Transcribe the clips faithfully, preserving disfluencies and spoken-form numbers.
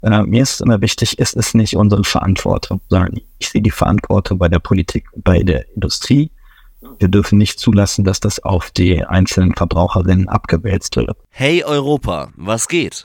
Äh, mir ist immer wichtig, es ist nicht unsere Verantwortung, sondern ich sehe die Verantwortung bei der Politik, bei der Industrie. Wir dürfen nicht zulassen, dass das auf die einzelnen Verbraucherinnen abgewälzt wird. Hey Europa, was geht?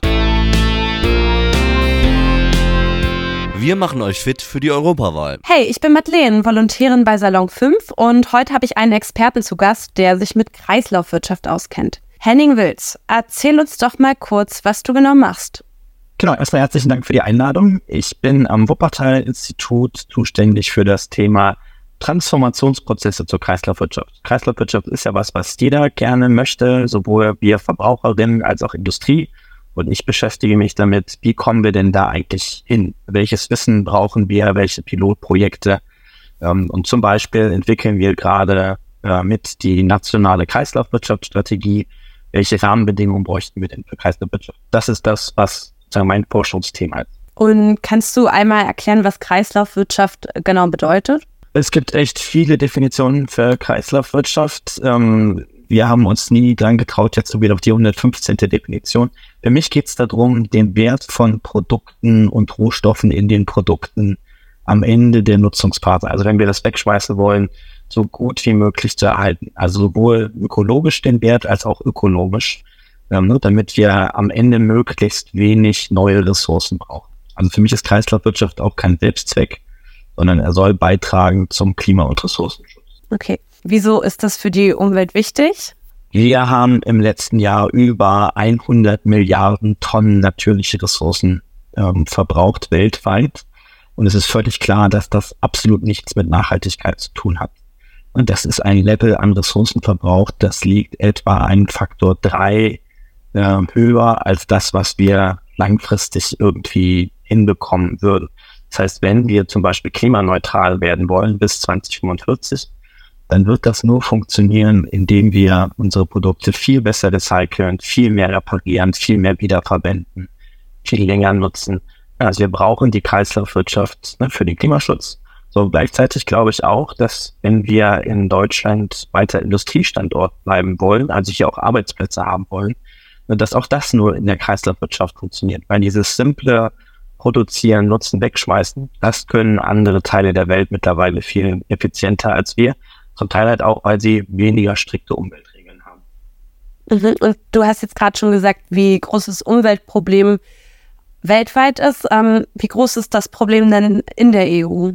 Wir machen euch fit für die Europawahl. Hey, ich bin Madeleine, Volontärin bei Salon fünf und heute habe ich einen Experten zu Gast, der sich mit Kreislaufwirtschaft auskennt. Henning Wilz, erzähl uns doch mal kurz, was du genau machst. Genau, erstmal herzlichen Dank für die Einladung. Ich bin am Wuppertal-Institut zuständig für das Thema Transformationsprozesse zur Kreislaufwirtschaft. Kreislaufwirtschaft ist ja was, was jeder gerne möchte, sowohl wir Verbraucherinnen als auch Industrie. Und ich beschäftige mich damit, wie kommen wir denn da eigentlich hin? Welches Wissen brauchen wir? Welche Pilotprojekte? Ähm, und zum Beispiel entwickeln wir gerade äh, mit die nationale Kreislaufwirtschaftsstrategie. Welche Rahmenbedingungen bräuchten wir denn für Kreislaufwirtschaft? Das ist das, was sozusagen mein Forschungsthema ist. Und kannst du einmal erklären, was Kreislaufwirtschaft genau bedeutet? Es gibt echt viele Definitionen für Kreislaufwirtschaft. Ähm, Wir haben uns nie dran getraut, jetzt so wieder auf die hundertfünfzehnte Definition. Für mich geht es darum, den Wert von Produkten und Rohstoffen in den Produkten am Ende der Nutzungsphase, also wenn wir das wegschmeißen wollen, so gut wie möglich zu erhalten. Also sowohl ökologisch den Wert als auch ökonomisch, ähm, damit wir am Ende möglichst wenig neue Ressourcen brauchen. Also für mich ist Kreislaufwirtschaft auch kein Selbstzweck, sondern er soll beitragen zum Klima- und Ressourcenschutz. Okay. Wieso ist das für die Umwelt wichtig? Wir haben im letzten Jahr über hundert Milliarden Tonnen natürliche Ressourcen ähm, verbraucht weltweit. Und es ist völlig klar, dass das absolut nichts mit Nachhaltigkeit zu tun hat. Und das ist ein Level an Ressourcenverbrauch, das liegt etwa einen Faktor drei äh, höher als das, was wir langfristig irgendwie hinbekommen würden. Das heißt, wenn wir zum Beispiel klimaneutral werden wollen bis zwanzig fünfundvierzig, dann wird das nur funktionieren, indem wir unsere Produkte viel besser recyceln, viel mehr reparieren, viel mehr wiederverwenden, viel länger nutzen. Also wir brauchen die Kreislaufwirtschaft, ne, für den Klimaschutz. So gleichzeitig glaube ich auch, dass wenn wir in Deutschland weiter Industriestandort bleiben wollen, also hier auch Arbeitsplätze haben wollen, dass auch das nur in der Kreislaufwirtschaft funktioniert. Weil dieses simple Produzieren, Nutzen, Wegschmeißen, das können andere Teile der Welt mittlerweile viel effizienter als wir. Zum Teil halt auch, weil sie weniger strikte Umweltregeln haben. Mhm. Und du hast jetzt gerade schon gesagt, wie groß das Umweltproblem weltweit ist. Ähm, wie groß ist das Problem denn in der E U?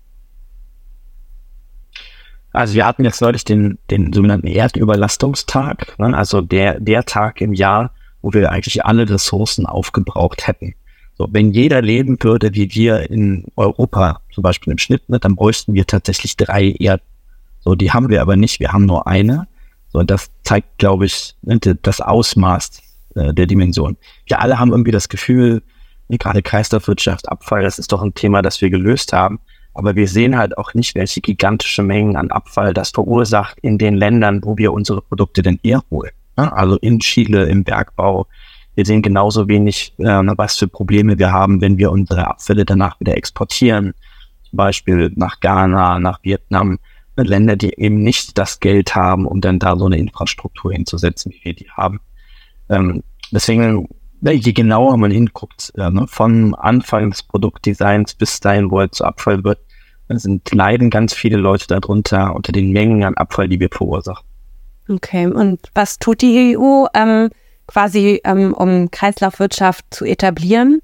Also wir hatten jetzt neulich den, den sogenannten Erdüberlastungstag, ne? Also der, der Tag im Jahr, wo wir eigentlich alle Ressourcen aufgebraucht hätten. So, wenn jeder leben würde, wie wir in Europa zum Beispiel im Schnitt, ne, dann bräuchten wir tatsächlich drei Erden. So, die haben wir aber nicht, wir haben nur eine. So, das zeigt, glaube ich, das Ausmaß äh, der Dimension. Wir alle haben irgendwie das Gefühl, gerade Kreislaufwirtschaft, Abfall, das ist doch ein Thema, das wir gelöst haben. Aber wir sehen halt auch nicht, welche gigantische Mengen an Abfall das verursacht in den Ländern, wo wir unsere Produkte denn herholen. Ja, also in Chile, im Bergbau. Wir sehen genauso wenig, äh, was für Probleme wir haben, wenn wir unsere Abfälle danach wieder exportieren. Zum Beispiel nach Ghana, nach Vietnam. Länder, die eben nicht das Geld haben, um dann da so eine Infrastruktur hinzusetzen, wie wir die haben. Ähm, deswegen, je genauer man hinguckt, äh, ne, vom Anfang des Produktdesigns bis dahin, wo er zu Abfall wird, sind leiden ganz viele Leute darunter unter den Mengen an Abfall, die wir verursachen. Okay, und was tut die E U ähm, quasi, ähm, um Kreislaufwirtschaft zu etablieren?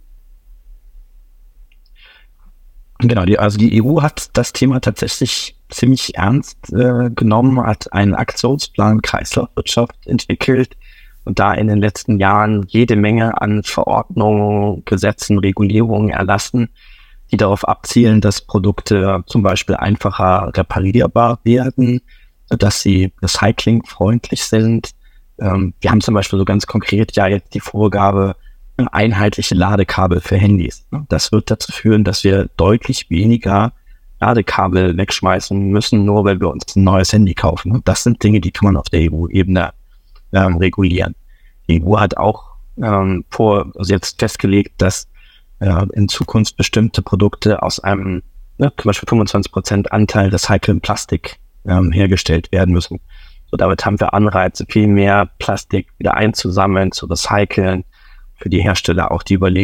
Genau, die, also die E U hat das Thema tatsächlich ziemlich ernst äh, genommen, hat einen Aktionsplan Kreislaufwirtschaft entwickelt und da in den letzten Jahren jede Menge an Verordnungen, Gesetzen, Regulierungen erlassen, die darauf abzielen, dass Produkte zum Beispiel einfacher reparierbar werden, dass sie recyclingfreundlich sind. Ähm, wir haben zum Beispiel so ganz konkret ja jetzt die Vorgabe, einheitliche Ladekabel für Handys. Das wird dazu führen, dass wir deutlich weniger Ladekabel wegschmeißen müssen, nur weil wir uns ein neues Handy kaufen. Das sind Dinge, die kann man auf der E U-Ebene ähm, regulieren. Die E U hat auch ähm, vor, also jetzt festgelegt, dass äh, in Zukunft bestimmte Produkte aus einem, ne, zum Beispiel fünfundzwanzig Prozent Anteil recycelten Plastik ähm, hergestellt werden müssen. So, damit haben wir Anreize, viel mehr Plastik wieder einzusammeln, zu recyceln. Für die Hersteller auch die Überlegung,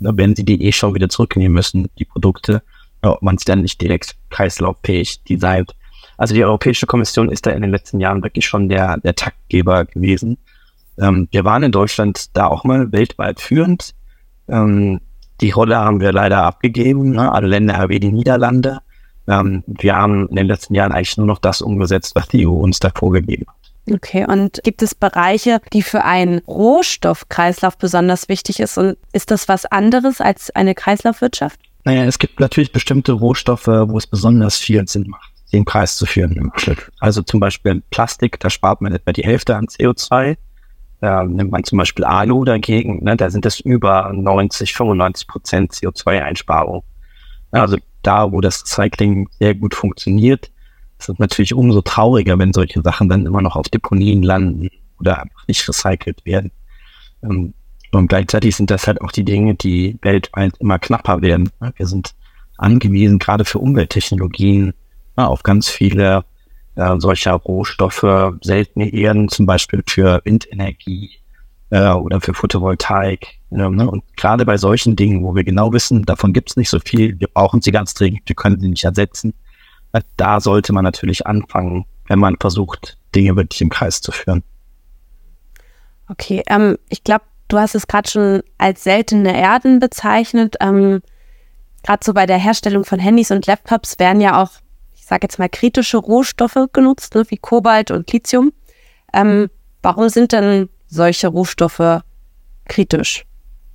ne, wenn sie die eh schon wieder zurücknehmen müssen, die Produkte, ja, ob man es dann nicht direkt kreislauffähig designt. Also die Europäische Kommission ist da in den letzten Jahren wirklich schon der, der Taktgeber gewesen. Ähm, wir waren in Deutschland da auch mal weltweit führend. Ähm, die Rolle haben wir leider abgegeben, ne? Alle Länder wie die Niederlande. Ähm, wir haben in den letzten Jahren eigentlich nur noch das umgesetzt, was die E U uns da vorgegeben hat. Okay, und gibt es Bereiche, die für einen Rohstoffkreislauf besonders wichtig ist? Und ist das was anderes als eine Kreislaufwirtschaft? Naja, es gibt natürlich bestimmte Rohstoffe, wo es besonders viel Sinn macht, den Preis zu führen im Stück. Also zum Beispiel Plastik, da spart man etwa die Hälfte an C O zwei. Da nimmt man zum Beispiel Alu dagegen, ne, da sind es über neunzig, fünfundneunzig Prozent C O zwei Einsparung. Also da, wo das Recycling sehr gut funktioniert, ist es natürlich umso trauriger, wenn solche Sachen dann immer noch auf Deponien landen oder einfach nicht recycelt werden. Und gleichzeitig sind das halt auch die Dinge, die weltweit immer knapper werden. Wir sind angewiesen, gerade für Umwelttechnologien, auf ganz viele äh, solcher Rohstoffe, seltene Erden, zum Beispiel für Windenergie äh, oder für Photovoltaik. Äh, ne? Und gerade bei solchen Dingen, wo wir genau wissen, davon gibt es nicht so viel, wir brauchen sie ganz dringend, wir können sie nicht ersetzen, äh, da sollte man natürlich anfangen, wenn man versucht, Dinge wirklich im Kreis zu führen. Okay, ähm, ich glaube, du hast es gerade schon als seltene Erden bezeichnet. Ähm, gerade so bei der Herstellung von Handys und Laptops werden ja auch, ich sage jetzt mal, kritische Rohstoffe genutzt, ne, wie Kobalt und Lithium. Ähm, warum sind denn solche Rohstoffe kritisch?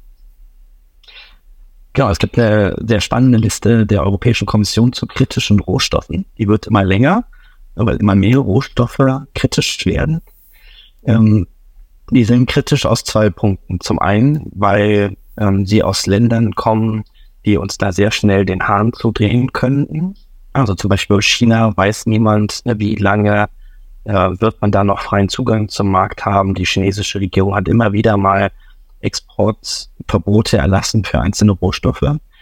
Genau, es gibt eine sehr spannende Liste der Europäischen Kommission zu kritischen Rohstoffen. Die wird immer länger, weil immer mehr Rohstoffe kritisch werden. Ähm, die sind kritisch aus zwei Punkten. Zum einen, weil ähm, sie aus Ländern kommen, die uns da sehr schnell den Hahn zudrehen könnten. Also zum Beispiel China weiß niemand, ne, wie lange äh, wird man da noch freien Zugang zum Markt haben. Die chinesische Regierung hat immer wieder mal Exportverbote erlassen für einzelne Rohstoffe.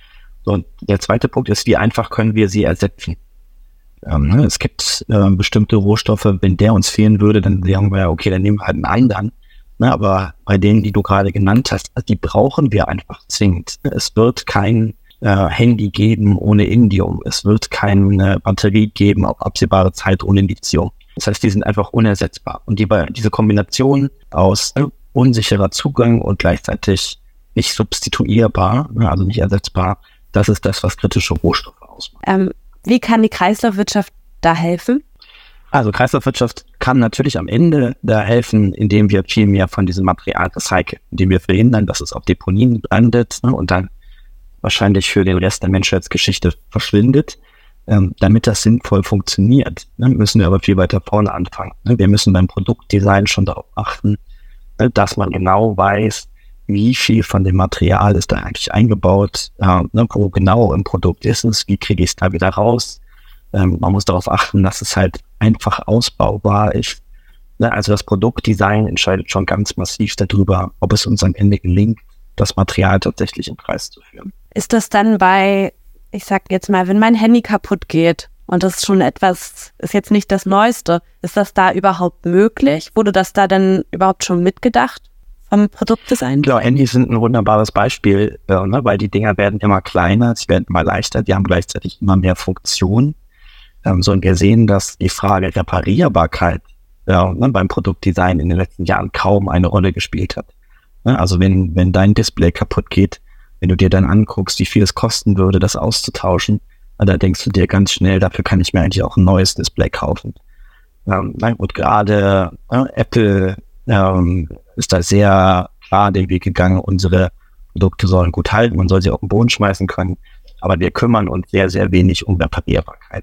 Und der zweite Punkt ist, wie einfach können wir sie ersetzen? Ähm, ne, es gibt äh, bestimmte Rohstoffe, wenn der uns fehlen würde, dann sagen wir, okay, dann nehmen wir halt einen anderen. Ne, aber bei denen, die du gerade genannt hast, die brauchen wir einfach zwingend. Es wird kein äh, Handy geben ohne Indium. Es wird keine Batterie geben auf absehbare Zeit ohne Lithium. Das heißt, die sind einfach unersetzbar. Und die, diese Kombination aus äh, unsicherer Zugang und gleichzeitig nicht substituierbar, also nicht ersetzbar, das ist das, was kritische Rohstoffe ausmacht. Ähm, wie kann die Kreislaufwirtschaft da helfen? Also Kreislaufwirtschaft kann natürlich am Ende da helfen, indem wir viel mehr von diesem Material recyceln, indem wir verhindern, dass es auf Deponien landet, ne, und dann wahrscheinlich für den Rest der Menschheitsgeschichte verschwindet. Ähm, damit das sinnvoll funktioniert, ne, müssen wir aber viel weiter vorne anfangen. Ne. Wir müssen beim Produktdesign schon darauf achten, ne, dass man genau weiß, wie viel von dem Material ist da eigentlich eingebaut, äh, ne, wo genau im Produkt ist es, wie kriege ich es da wieder raus. Ähm, man muss darauf achten, dass es halt einfach ausbaubar ist. Ne, also das Produktdesign entscheidet schon ganz massiv darüber, ob es uns am Ende gelingt, das Material tatsächlich im Kreis zu führen. Ist das dann bei, ich sag jetzt mal, wenn mein Handy kaputt geht und das ist schon etwas, ist jetzt nicht das Neueste, ist das da überhaupt möglich? Wurde das da denn überhaupt schon mitgedacht vom Produktdesign? Genau, Handys sind ein wunderbares Beispiel, äh, ne, weil die Dinger werden immer kleiner, sie werden immer leichter, die haben gleichzeitig immer mehr Funktion. Ähm, so, und wir sehen, dass die Frage Reparierbarkeit ja, ne, beim Produktdesign in den letzten Jahren kaum eine Rolle gespielt hat. Ne, also wenn, wenn dein Display kaputt geht, wenn du dir dann anguckst, wie viel es kosten würde, das auszutauschen, da denkst du dir ganz schnell, dafür kann ich mir eigentlich auch ein neues Display kaufen. Ähm, und gerade äh, Apple ähm, ist da sehr klar den Weg gegangen, unsere Produkte sollen gut halten, man soll sie auf den Boden schmeißen können, aber wir kümmern uns sehr, sehr wenig um Reparierbarkeit.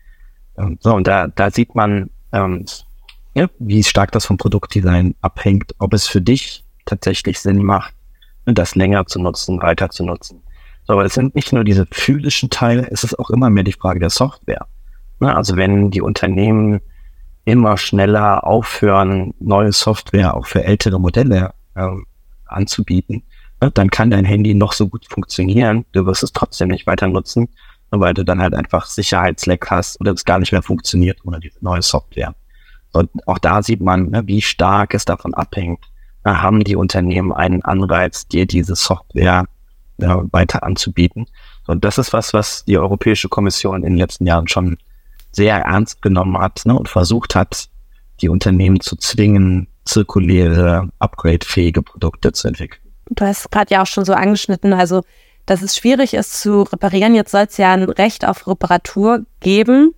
Ähm, so, und da, da sieht man, ähm, ja, wie stark das vom Produktdesign abhängt, ob es für dich tatsächlich Sinn macht, das länger zu nutzen, weiter zu nutzen. So, aber es sind nicht nur diese physischen Teile, es ist auch immer mehr die Frage der Software. Also wenn die Unternehmen immer schneller aufhören, neue Software auch für ältere Modelle äh, anzubieten, dann kann dein Handy noch so gut funktionieren, du wirst es trotzdem nicht weiter nutzen, weil du dann halt einfach Sicherheitsleck hast oder es gar nicht mehr funktioniert ohne diese neue Software. Und auch da sieht man, ne, wie stark es davon abhängt. Da haben die Unternehmen einen Anreiz, dir diese Software ja, weiter anzubieten. Und das ist was, was die Europäische Kommission in den letzten Jahren schon sehr ernst genommen hat, ne, und versucht hat, die Unternehmen zu zwingen, zirkuläre, upgradefähige Produkte zu entwickeln. Du hast gerade ja auch schon so angeschnitten, also dass es schwierig ist zu reparieren. Jetzt soll es ja ein Recht auf Reparatur geben.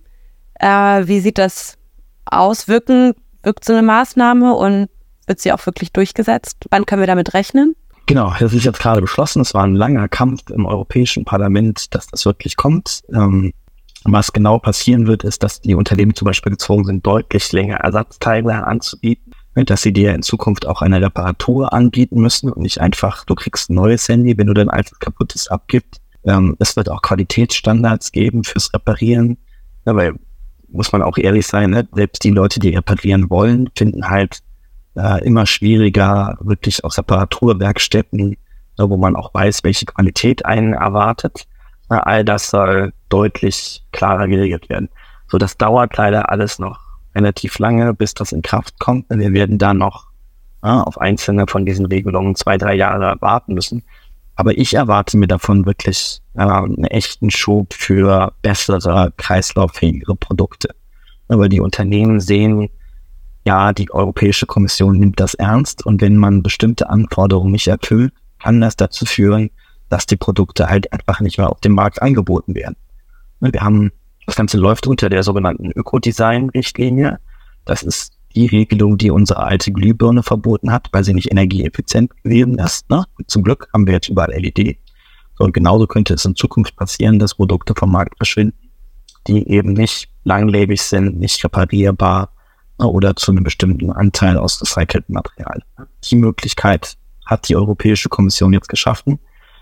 Äh, wie sieht das aus? Wirken, wirkt so eine Maßnahme und wird sie auch wirklich durchgesetzt? Wann können wir damit rechnen? Genau, das ist jetzt gerade beschlossen. Es war ein langer Kampf im Europäischen Parlament, dass das wirklich kommt. Ähm, was genau passieren wird, ist, dass die Unternehmen zum Beispiel gezwungen sind, deutlich länger Ersatzteile anzubieten, dass sie dir in Zukunft auch eine Reparatur anbieten müssen und nicht einfach, du kriegst ein neues Handy, wenn du dein altes kaputtes abgibst. Ähm, es wird auch Qualitätsstandards geben fürs Reparieren, ja, weil, muss man auch ehrlich sein, ne? Selbst die Leute, die reparieren wollen, finden halt äh, immer schwieriger, wirklich aus Reparaturwerkstätten, ne, wo man auch weiß, welche Qualität einen erwartet. Ja, all das soll deutlich klarer geregelt werden. So, das dauert leider alles noch relativ lange, bis das in Kraft kommt. Wir werden da noch ja, auf einzelne von diesen Regelungen zwei, drei Jahre warten müssen. Aber ich erwarte mir davon wirklich äh, einen echten Schub für bessere, kreislauffähigere Produkte. Weil die Unternehmen sehen, ja, die Europäische Kommission nimmt das ernst und wenn man bestimmte Anforderungen nicht erfüllt, kann das dazu führen, dass die Produkte halt einfach nicht mehr auf dem Markt angeboten werden. Wir haben, das Ganze läuft unter der sogenannten Ökodesign-Richtlinie. Das ist die Regelung, die unsere alte Glühbirne verboten hat, weil sie nicht energieeffizient gewesen ist. Ne? Zum Glück haben wir jetzt überall L E D. So, und genauso könnte es in Zukunft passieren, dass Produkte vom Markt verschwinden, die eben nicht langlebig sind, nicht reparierbar oder zu einem bestimmten Anteil aus recyceltem Material. Die Möglichkeit hat die Europäische Kommission jetzt geschaffen,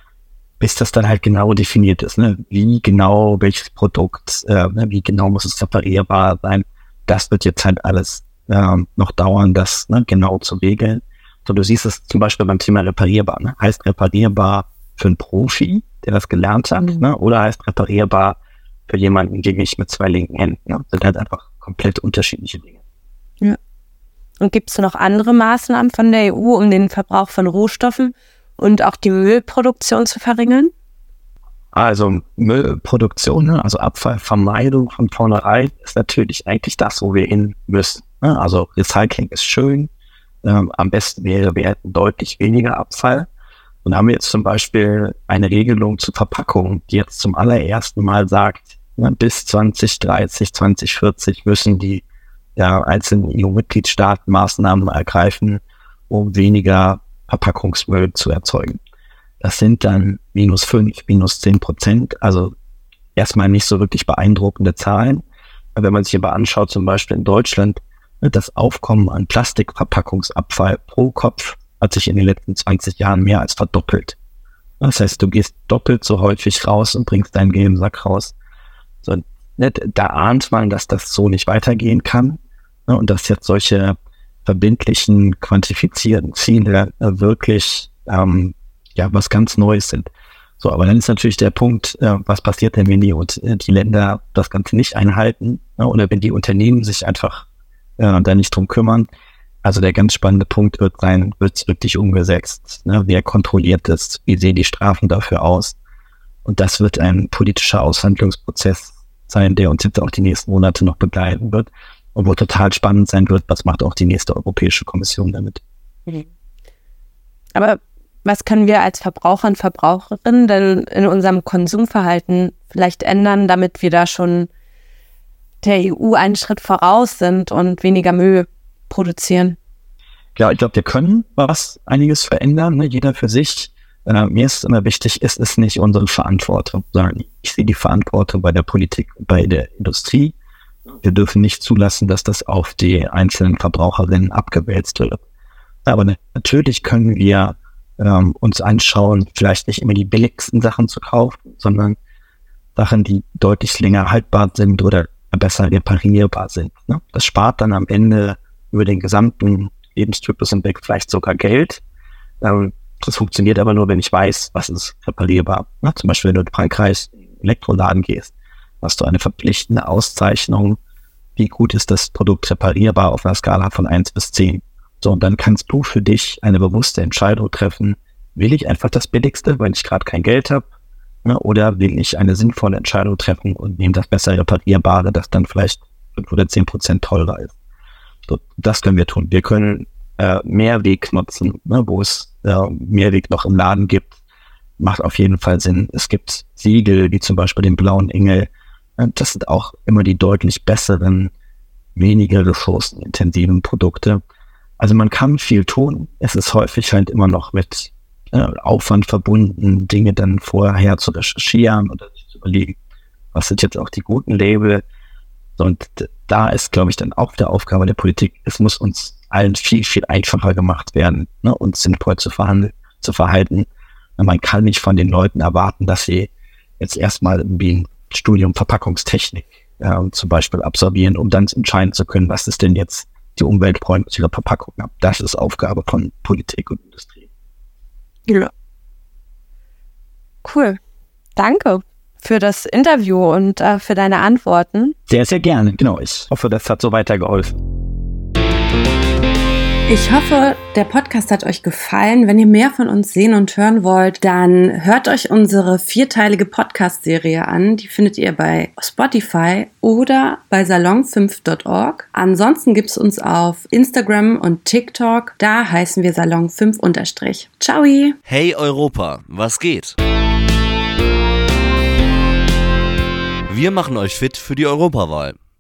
bis das dann halt genau definiert ist, ne? Wie genau welches Produkt, äh, wie genau muss es reparierbar sein. Das wird jetzt halt alles äh, noch dauern, das ne, genau zu regeln. So, du siehst es zum Beispiel beim Thema reparierbar. Ne? Heißt reparierbar für einen Profi, der das gelernt hat, mhm. ne? Oder heißt reparierbar für jemanden wie mich mit zwei linken Händen. Ne? Das sind halt einfach komplett unterschiedliche Dinge. Ja. Und gibt es noch andere Maßnahmen von der E U, um den Verbrauch von Rohstoffen und auch die Müllproduktion zu verringern? Also Müllproduktion, also Abfallvermeidung von vornherein ist natürlich eigentlich das, wo wir hin müssen. Also Recycling ist schön, ähm, am besten wäre, wir hätten deutlich weniger Abfall. Und haben wir jetzt zum Beispiel eine Regelung zur Verpackung, die jetzt zum allerersten Mal sagt, ja, bis zwanzig dreißig, zwanzig vierzig müssen die ja, einzelnen E U-Mitgliedstaaten Maßnahmen ergreifen, um weniger Verpackungsmüll zu erzeugen. Das sind dann minus fünf, minus zehn Prozent, also erstmal nicht so wirklich beeindruckende Zahlen. Wenn man sich aber anschaut, zum Beispiel in Deutschland, das Aufkommen an Plastikverpackungsabfall pro Kopf hat sich in den letzten zwanzig Jahren mehr als verdoppelt. Das heißt, du gehst doppelt so häufig raus und bringst deinen gelben Sack raus. So, da ahnt man, dass das so nicht weitergehen kann und dass jetzt solche verbindlichen, quantifizierten Ziele wirklich ähm, ja was ganz Neues sind. So, aber dann ist natürlich der Punkt, äh, was passiert denn, wenn die, die Länder das Ganze nicht einhalten, ne, oder wenn die Unternehmen sich einfach äh, da nicht drum kümmern. Also der ganz spannende Punkt wird sein, wird es wirklich umgesetzt? Ne? Wer kontrolliert es? Wie sehen die Strafen dafür aus? Und das wird ein politischer Aushandlungsprozess sein, der uns jetzt auch die nächsten Monate noch begleiten wird und wo total spannend sein wird, was macht auch die nächste Europäische Kommission damit. Aber was können wir als Verbraucher und Verbraucherinnen denn in unserem Konsumverhalten vielleicht ändern, damit wir da schon der E U einen Schritt voraus sind und weniger Müll produzieren? Ja, ich glaube, wir können was, einiges verändern, ne? Jeder für sich. Äh, mir ist immer wichtig, ist es nicht unsere Verantwortung, sagen. Ich sehe die Verantwortung bei der Politik, bei der Industrie. Wir dürfen nicht zulassen, dass das auf die einzelnen Verbraucherinnen abgewälzt wird. Aber natürlich können wir ähm, uns anschauen, vielleicht nicht immer die billigsten Sachen zu kaufen, sondern Sachen, die deutlich länger haltbar sind oder besser reparierbar sind. Ne? Das spart dann am Ende über den gesamten Lebenszyklus hinweg vielleicht sogar Geld. Ähm, das funktioniert aber nur, wenn ich weiß, was ist reparierbar. Ne? Zum Beispiel, wenn du in Frankreich in den Elektroladen gehst, hast du eine verpflichtende Auszeichnung, wie gut ist das Produkt reparierbar auf einer Skala von eins bis zehn. So, und dann kannst du für dich eine bewusste Entscheidung treffen, will ich einfach das Billigste, weil ich gerade kein Geld habe, ne? Oder will ich eine sinnvolle Entscheidung treffen und nehme das besser reparierbare, das dann vielleicht fünf oder zehn Prozent teurer ist. So, das können wir tun. Wir können äh, Mehrweg nutzen, ne? Wo es äh, Mehrweg noch im Laden gibt. Macht auf jeden Fall Sinn. Es gibt Siegel, wie zum Beispiel den Blauen Engel. Das sind auch immer die deutlich besseren, weniger ressourcenintensiven Produkte. Also man kann viel tun. Es ist häufig halt immer noch mit äh, Aufwand verbunden, Dinge dann vorher zu recherchieren oder sich zu überlegen, was sind jetzt auch die guten Label. Und da ist, glaube ich, dann auch die Aufgabe der Politik, es muss uns allen viel, viel einfacher gemacht werden, ne, uns sinnvoll zu verhandeln, zu verhalten. Man kann nicht von den Leuten erwarten, dass sie jetzt erstmal irgendwie ein Studium Verpackungstechnik äh, zum Beispiel absolvieren, um dann entscheiden zu können, was ist denn jetzt die umweltfreundlichere Verpackung. Das ist Aufgabe von Politik und Industrie. Ja. Cool. Danke für das Interview und äh, für deine Antworten. Sehr, sehr gerne. Genau. Ich hoffe, das hat so weitergeholfen. Ich hoffe, der Podcast hat euch gefallen. Wenn ihr mehr von uns sehen und hören wollt, dann hört euch unsere vierteilige Podcast-Serie an. Die findet ihr bei Spotify oder bei salon fünf punkt org. Ansonsten gibt es uns auf Instagram und TikTok. Da heißen wir salon fünf unterstrich. Ciao! Hey Europa, was geht? Wir machen euch fit für die Europawahl.